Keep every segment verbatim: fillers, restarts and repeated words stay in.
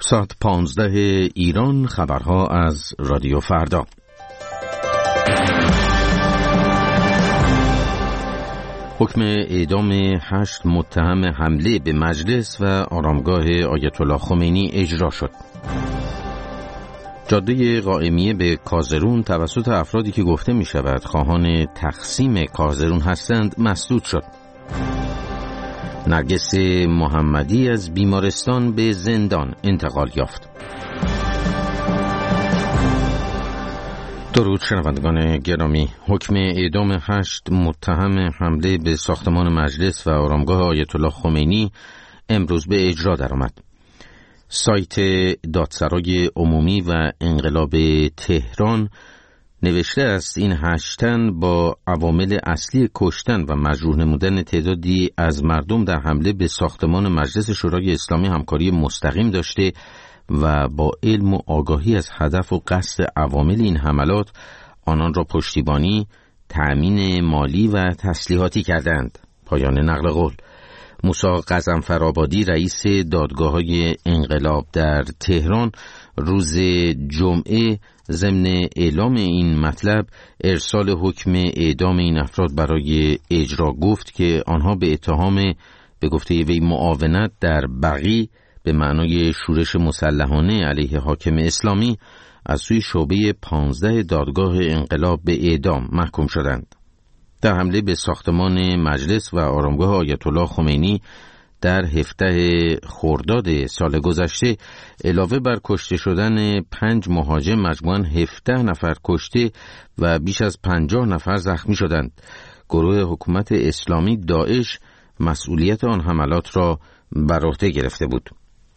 ساعت پانزده ایران، خبرها از رادیو فردا. حکم اعدام هشت متهم حمله به مجلس و آرامگاه آیت الله خمینی اجرا شد. جاده قائمیه به کازرون توسط افرادی که گفته می شود خواهان تقسیم کازرون هستند مسدود شد. نرگس محمدی از بیمارستان به زندان انتقال یافت. درود شنوندگان گرامی، حکم اعدام هشت متهم حمله به ساختمان مجلس و آرامگاه آیت الله خمینی امروز به اجرا درآمد. سایت دادسرای عمومی و انقلاب تهران نوشته است این هشت تن با عوامل اصلی کشتن و مجروح نمودن تعدادی از مردم در حمله به ساختمان مجلس شورای اسلامی همکاری مستقیم داشته و با علم و آگاهی از هدف و قصد عوامل این حملات آنان را پشتیبانی، تأمین مالی و تسلیحاتی کردند. پایان نقل قول. موسی غضنفرآبادی رئیس دادگاه‌های انقلاب در تهران روز جمعه ضمن اعلام این مطلب ارسال حکم اعدام این افراد برای اجرا گفت که آنها به اتهام به گفته وی معاونت در بغی به معنای شورش مسلحانه علیه حاکم اسلامی از سوی شعبه پانزده دادگاه انقلاب به اعدام محکوم شدند. در حمله به ساختمان مجلس و آرامگاه آیت الله خمینی در هفده خرداد سال گذشته علاوه بر کشته شدن پنج مهاجم مجموعاً هفده نفر کشته و بیش از پنجاه نفر زخمی شدند. گروه حکومت اسلامی داعش مسئولیت آن حملات را بر عهده گرفته بود.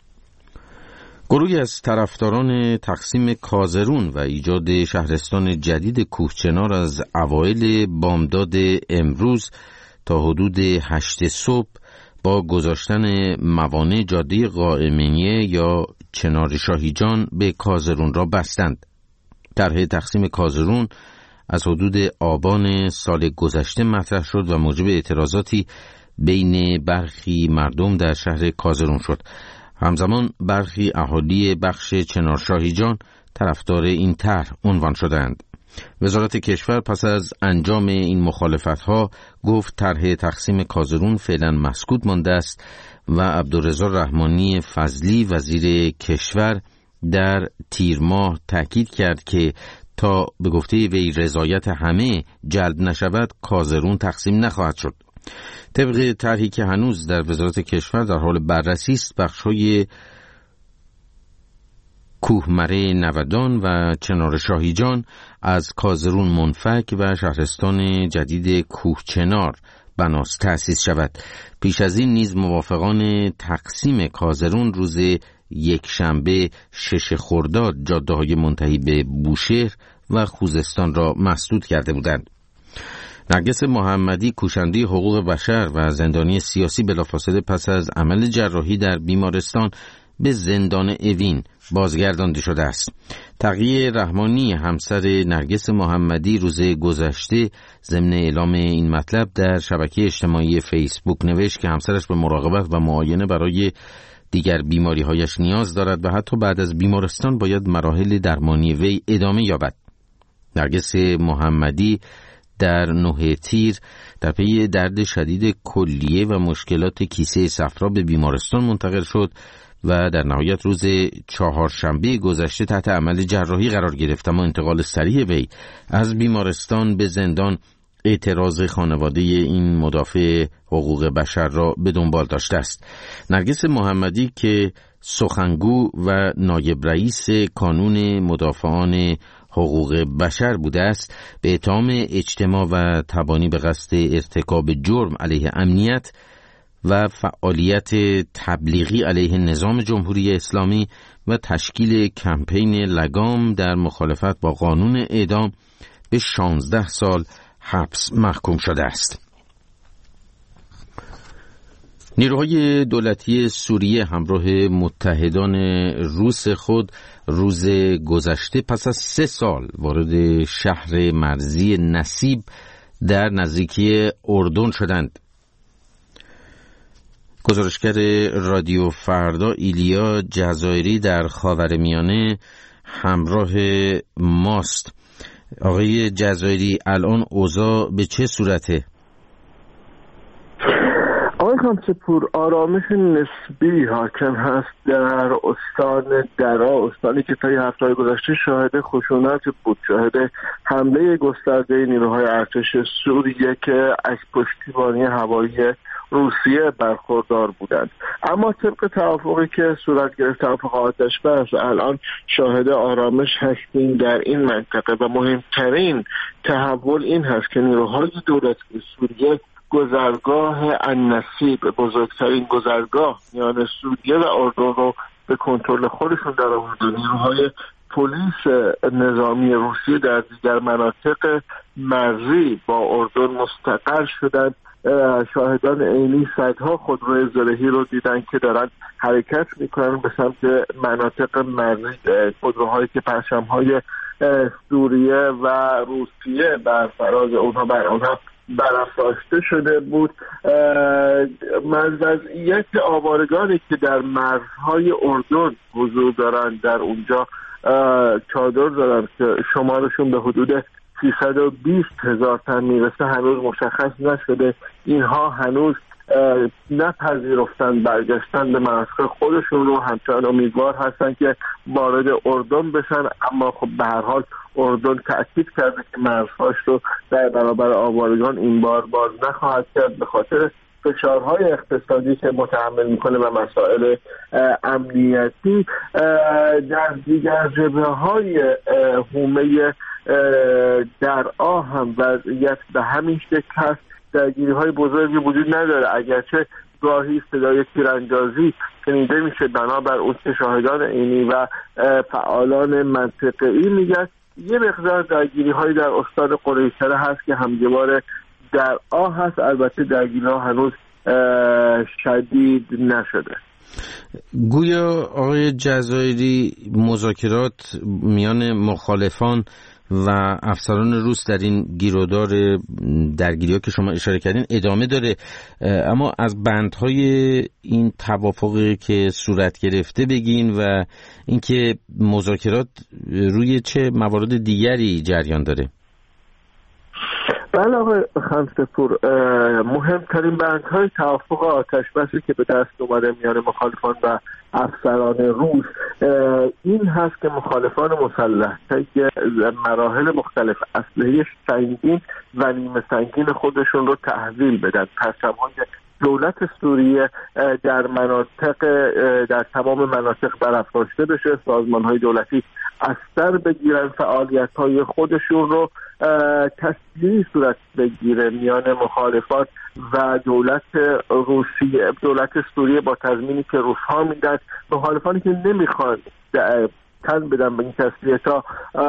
گروهی از طرفداران تقسیم کازرون و ایجاد شهرستان جدید کوهچنار از اوایل بامداد امروز تا حدود هشت صبح با گذاشتن موانع جاده قائمیه یا چنار شاهیجان به کازرون را بستند. طرح تقسیم کازرون از حدود آبان سال گذشته مطرح شد و موجب اعتراضاتی بین برخی مردم در شهر کازرون شد. همزمان برخی اهالی بخش چنار شاهیجان طرفدار این طرح عنوان شدند. وزارت کشور پس از انجام این مخالفت‌ها گفت طرح تقسیم کازرون فعلا مسکوت مانده است و عبدالرضا رحمانی فضلی وزیر کشور در تیر ماه تأکید کرد که تا به گفته وی رضایت همه جلب نشود کازرون تقسیم نخواهد شد. طبق طرحی که هنوز در وزارت کشور در حال بررسی است، بخش‌های کوهمره نودان و چنار شاهیجان از کازرون منفک و شهرستان جدید کوهچنار بناست تأسیس شود. پیش از این نیز موافقان تقسیم کازرون روز یک شنبه شش خرداد جاده‌های منتهی به بوشهر و خوزستان را مسدود کرده بودند. نرگس محمدی کوشنده حقوق بشر و زندانی سیاسی بلافاصله پس از عمل جراحی در بیمارستان به زندان اوین بازگردانده شده است. تقی رحمانی همسر نرگس محمدی روز گذشته ضمن اعلام این مطلب در شبکه اجتماعی فیسبوک نوشت که همسرش به مراقبت و معاینه برای دیگر بیماری‌هایش نیاز دارد و حتی بعد از بیمارستان باید مراحل درمانی وی ادامه یابد. نرگس محمدی در نه تیر در پی درد شدید کلیه و مشکلات کیسه صفرا به بیمارستان منتقل شد و در نهایت روز چهارشنبه گذشته تحت عمل جراحی قرار گرفت، اما انتقال سریع وی از بیمارستان به زندان اعتراض خانواده این مدافع حقوق بشر را به دنبال داشته است. نرگس محمدی که سخنگو و نایب رئیس کانون مدافعان حقوق بشر بوده است، به اتهام اجتماع و تبانی به قصد ارتکاب جرم علیه امنیت و فعالیت تبلیغی علیه نظام جمهوری اسلامی و تشکیل کمپین لگام در مخالفت با قانون اعدام به شانزده سال حبس محکوم شده است. نیروهای دولتی سوریه همراه متحدان روس خود روز گذشته پس از سه سال وارد شهر مرزی نسیب در نزدیکی اردن شدند. گزارشگر رادیو فردا ایلیا جزایری در خاورمیانه همراه ماست. آقای جزایری، الان اوضاع به چه صورته؟ آقای خمسه‌پور، آرامش نسبی حاکم هست در استان درا، استانی که طی هفته‌های گذشته شاهد خشونت بود، شاهد حمله گسترده نیروهای ارتش سوریه که از پشتیبانی هوایی روسیه برخوردار بودند. اما طبق توافقی که صورت گرفت، توافق آتش‌بس، الان شاهد آرامش هستیم در این منطقه و مهمترین تحول این هست که نیروهای دولتی سوریه گذرگاه النصیب، بزرگترین گذرگاه میان سوریه و اردن رو به کنترل خودشون در آوردن. نیروهای پلیس نظامی روسیه در دیگر مناطق مرزی با اردن مستقر شدند. شاهدان عینی صدها خودروی زرهی رو دیدن که دارن حرکت میکنن به سمت مناطق مرزی، خودروهایی که پرچم‌های سوریه و روسیه بر فراز اونها بر آنها برافراشته شده بود. وضعیت آوارگانی که در مرزهای اردن حضور دارند در اونجا چادر دارند که شمارشون به حدود سیصد و بیست هزار تن میرسه هنوز مشخص نشده. اینها هنوز نپذیرفتن برگشتن به مناطق خودشون رو، همچنان امیدوار هستن که وارد اردن بشن، اما خب به هر حال اردن تأکید کرده که مرزهاش رو در برابر آوارگان این بار باز نخواهد کرد به خاطر فشارهای اقتصادی که متحمل میکنه و مسائل امنیتی. در دیگر جبهه‌های حومه درعا هم وضعیت به همین شکل هست. درگیری‌های بزرگی وجود نداره، اگرچه گاهی صدای تیراندازی شنیده میشه بنابر اون که شاهدان عینی و فعالان منطقه‌ای میگن. یه مقدار درگیری‌های در استان قریشره هست که همجوار درعا هست، البته درگیری‌ها هنوز شدید نشده. گویا آقای جزایری مذاکرات میان مخالفان و افسران روس در این گیرودار درگیری‌ها که شما اشاره کردین ادامه داره، اما از بندهای این توافقی که صورت گرفته بگین و اینکه مذاکرات روی چه موارد دیگری جریان داره. بله آقای خمسه‌پور، مهمترین بندهای توافق آتش‌بسی که به دست اومده میان مخالفان و افسران روس این هست که مخالفان مسلح طی مراحل مختلف اسلحه سنگین و نیمه سنگین خودشون رو تحویل بدن. پرچم‌های دولت سوریه در مناطق در تمام مناطق برافراشته بشه، سازمان‌های دولتی از سر بگیرن فعالیت‌های خودشون رو، تصویری صورت بگیره میان مخالفان و دولت روسیه، دولت سوریه با تضمینی که روس‌ها میدن. مخالفانی که نمیخوان تن بدن به این تسلیح‌ها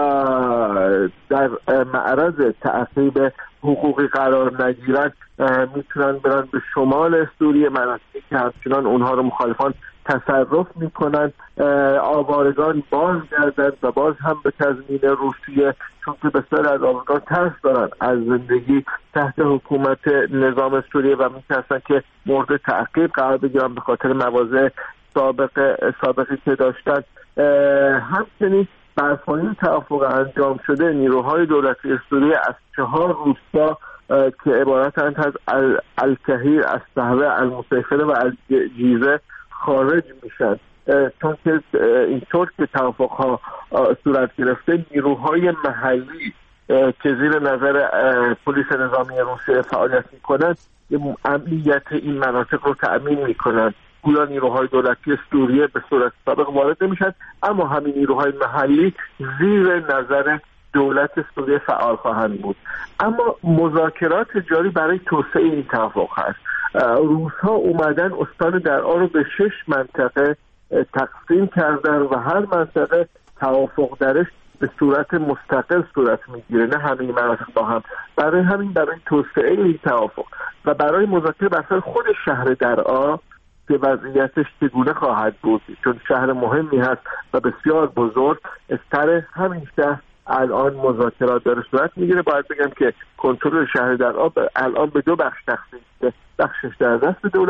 در معرض تعقیب حقوقی قرار نگیرن میتونن برن به شمال سوریه، مناطقی که همچنان اونها رو مخالفان تصرف میکنن. آوارگان باز گردن و باز هم به تضمین روسیه، چون که بسیار از آوارگان ترس دارن از زندگی تحت حکومت نظام سوریه و میترسن که مورد تعقیب قرار بگیرن به خاطر مواضع سابق سابقی که داشتن. همچنین بر پایه توافق انجام شده نیروهای دولتی سوریه از چهار روستا که عبارتند از الکهیر، الصحوه، المسیفره و الجیزه خارج میشن، چون که اینطور که توافقها صورت گرفته نیروهای محلی که زیر نظر پلیس نظامی روسیه فعالیت میکنن امنیت این مناطق رو تأمین میکنن. گویا نیروهای دولتی سوریه به صورت سابق وارد نمیشن، اما همین نیروهای محلی زیر نظر دولت سوریه فعال خواهند بود. اما مذاکرات جاری برای توسعه این توافق هست. روس‌ها اومدن استان درعا رو به شش منطقه تقسیم کردن و هر منطقه توافق درش به صورت مستقل صورت میگیره، نه همین مناطق با هم. برای همین برای توسعه این توافق و برای مذاکره بر خود شهر درعا که وضعیتش چگونه خواهد بود، چون شهر مهمی هست و بسیار بزرگ، سر همین شهر الان مذاکرات داره صورت میگیره. باید بگم که کنترل شهر درعا الان به دو بخش تقسیم شده، بخشش در دست دولت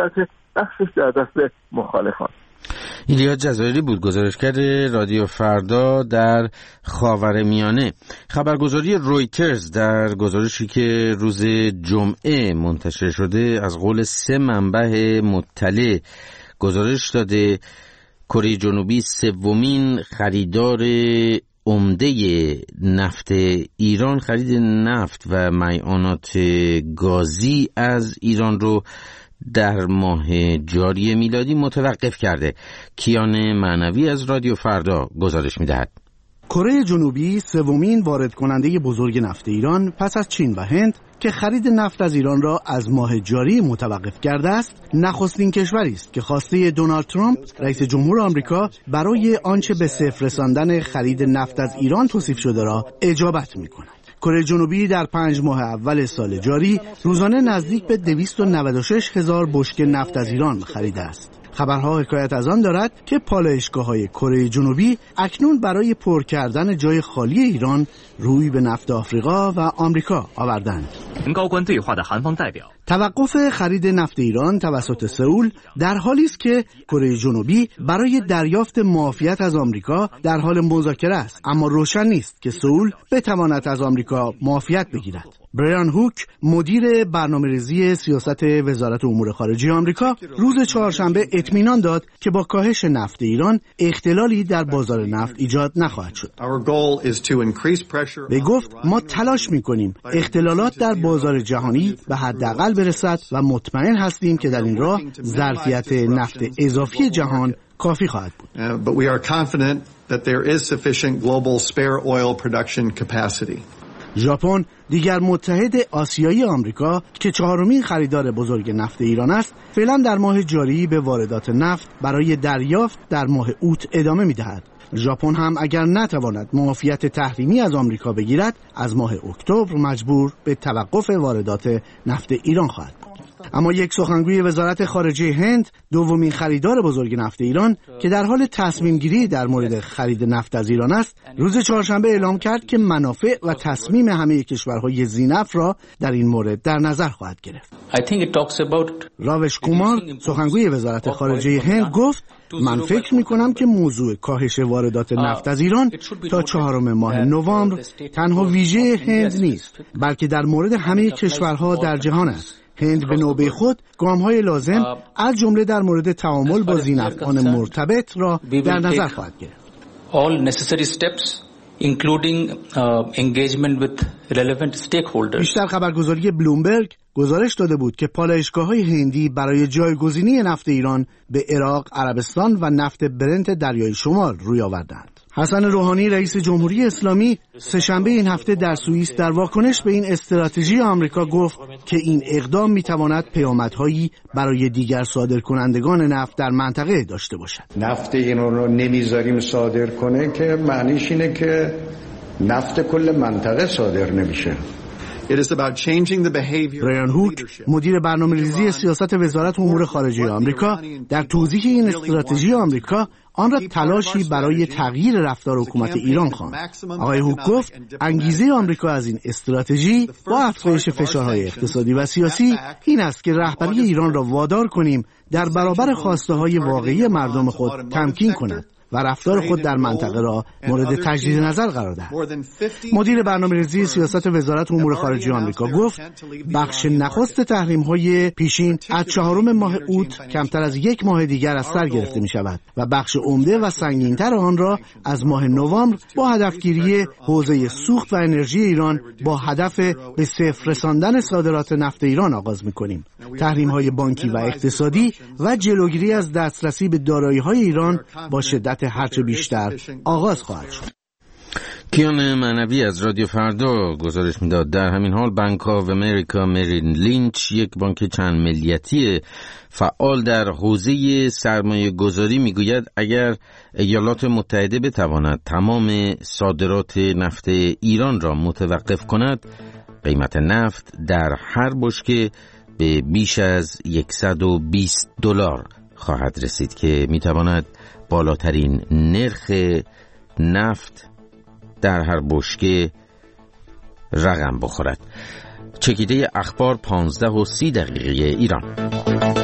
بخشش در دست مخالفان. ایلیا جزایری بود، گزارشگر رادیو فردا در خاورمیانه. خبرگزاری رویترز در گزارشی که روز جمعه منتشر شده از قول سه منبع مطلع گزارش داده کره جنوبی سومین خریدار عمده نفت ایران خرید نفت و معدنیات گازی از ایران رو در ماه جاری میلادی متوقف کرده. کیان معنوی از رادیو فردا گزارش میدهد. کره جنوبی سومین وارد کننده بزرگ نفت ایران پس از چین و هند که خرید نفت از ایران را از ماه جاری متوقف کرده است، نخستین کشوری است که خواسته دونالد ترامپ رئیس جمهور آمریکا برای آنچه به صفر رساندن خرید نفت از ایران توصیف شده را اجابت می‌کند. کره جنوبی در پنج ماه اول سال جاری روزانه نزدیک به دویست و نود و شش هزار بشکه نفت از ایران خریده است. خبرها حکایت از آن دارد که پالایشگاه‌های کره جنوبی اکنون برای پر کردن جای خالی ایران روی به نفت آفریقا و آمریکا آوردند. توقف خرید نفت ایران توسط سئول در حالی است که کره جنوبی برای دریافت معافیت از آمریکا در حال مذاکره است، اما روشن نیست که سئول بتواند از آمریکا معافیت بگیرد. برایان هوک، مدیر برنامه‌ریزی سیاست وزارت امور خارجه آمریکا، روز چهارشنبه اطمینان داد که با کاهش نفت ایران اختلالی در بازار نفت ایجاد نخواهد شد. به گفت ما تلاش می‌کنیم اختلالات در بازار جهانی به حداقل برسد و مطمئن هستیم که در این راه ظرفیت نفت اضافی جهان کافی خواهد بود. Uh, but we are confident that there is sufficient global spare oil production capacity. ژاپن، دیگر متحد آسیایی آمریکا که چهارمین خریدار بزرگ نفت ایران است، فعلا در ماه جاری به واردات نفت برای دریافت در ماه اوت ادامه می‌دهد. ژاپن هم اگر نتواند معافیت تحریمی از آمریکا بگیرد، از ماه اکتبر مجبور به توقف واردات نفت ایران خواهد بود. اما یک سخنگوی وزارت خارجه هند، دومین خریدار بزرگ نفت ایران که در حال تصمیم گیری در مورد خرید نفت از ایران است، روز چهارشنبه اعلام کرد که منافع و تصمیم همه کشورهای ذی‌نفع را در این مورد در نظر خواهد گرفت. راوش کومار، سخنگوی وزارت خارجه هند، گفت من فکر می کنم که موضوع کاهش واردات نفت از ایران تا چهارم ماه نوامبر تنها ویژه هند نیست، بلکه در مورد همه کشورها در جهان است. هند به نوبه خود گام‌های لازم از جمله در مورد تعامل با ذی‌نفعان مرتبط را در نظر خواهد گرفت. All necessary steps including uh, engagement with relevant stakeholders. بیشتر خبرگزاری بلومبرگ گزارش داده بود که پالایشگاه‌های هندی برای جایگزینی نفت ایران به عراق، عربستان و نفت برنت دریای شمال روی آوردند. حسن روحانی، رئیس جمهوری اسلامی، سه‌شنبه این هفته در سوئیس در واکنش به این استراتژی آمریکا گفت که این اقدام می‌تواند پیامدهایی برای دیگر صادرکنندگان نفت در منطقه داشته باشد. نفت ایران رو نمیذاریم صادر کنه که معنیش اینه که نفت کل منطقه صادر نمیشه. برایان هوک، مدیر برنامه‌ریزی سیاست وزارت امور خارجه آمریکا، در توضیح این استراتژی آمریکا آن را تلاشی برای تغییر رفتار حکومت ایران خواند. آقای هوک گفت انگیزه آمریکا از این استراتژی با افزایش فشارهای اقتصادی و سیاسی این است که رهبری ایران را وادار کنیم در برابر خواسته‌های واقعی مردم خود تمکین کند و رفتار خود در منطقه را مورد تجدید نظر قرار دهد. مدیر برنامه‌ریزی سیاست وزارت امور خارجه آمریکا گفت بخش نخست تحریم‌های پیشین از چهارم ماه اوت کمتر از یک ماه دیگر از سر گرفته می‌شود و بخش عمده و سنگین‌تر آن را از ماه نوامبر با هدفگیری حوزه سوخت و انرژی ایران با هدف به صفر رساندن صادرات نفت ایران آغاز می‌کنیم. تحریم‌های بانکی و اقتصادی و جلوگیری از دسترسی به دارایی‌های ایران با شدت هرچه بیشتر آغاز خواهد شد. کیان معنوی از رادیو فردا گزارش میداد. در همین حال بانک آف امریکا مریل لینچ، یک بانک چند ملیتی فعال در حوزه سرمایه گذاری، میگوید اگر ایالات متحده بتواند تمام صادرات نفت ایران را متوقف کند، قیمت نفت در هر بشکه به بیش از صد و بیست دلار خواهد رسید که میتواند بالاترین نرخ نفت در هر بشکه رقم بخورد. چکیده اخبار پانزده و سی دقیقه ایران.